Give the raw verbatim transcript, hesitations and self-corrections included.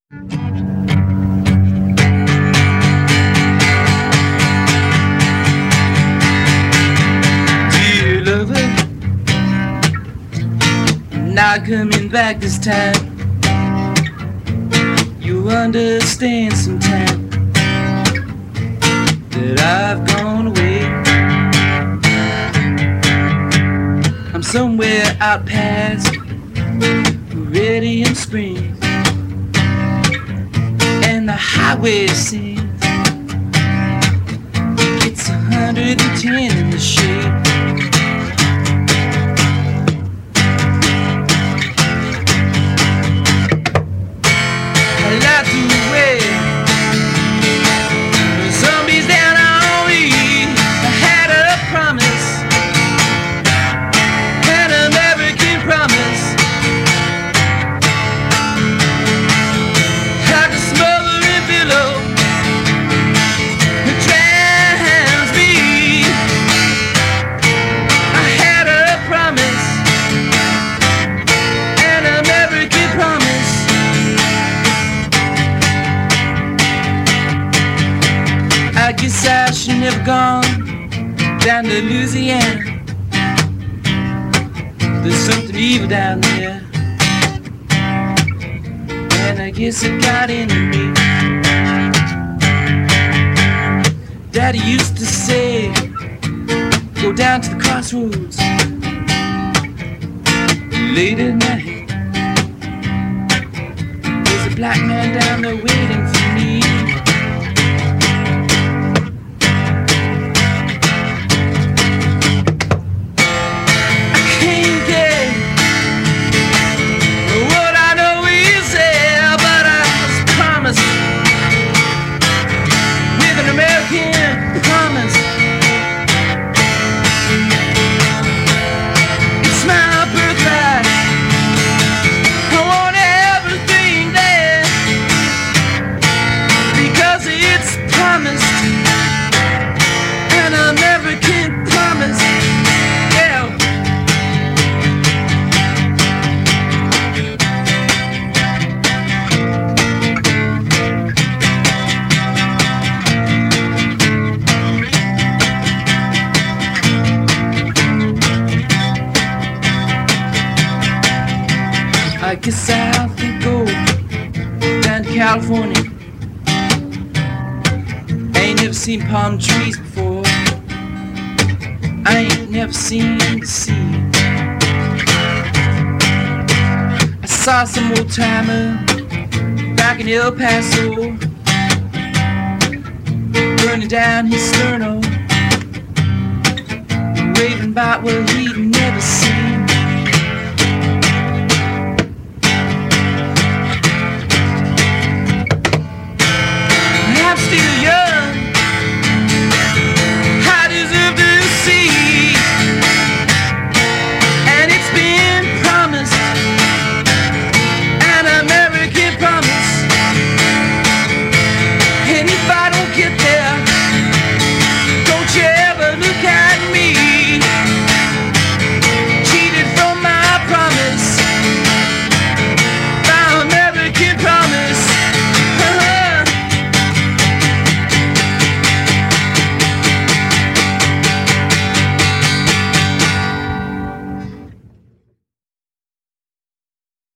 Dear lover, not coming back this time. You understand sometime that I've gone away. I'm somewhere out past Meridian Springs, and the highway sings. It's a hundred and ten in the shade. I like the way the zombies down on me. I had a promise, an American promise. Like a smothering pillow that drowns me. I had a promise, an American promise. I guess I should never gone down to Louisiana. There's something evil down there, and I guess it got into me. Daddy used to say, go down to the crossroads late at night. There's a black man down there waiting for me. I guess I'll have to go down to California. I ain't never seen palm trees before. I ain't never seen the sea. I saw some old timer back in El Paso, burning down his sterno, raving about what he'd never seen. I'm still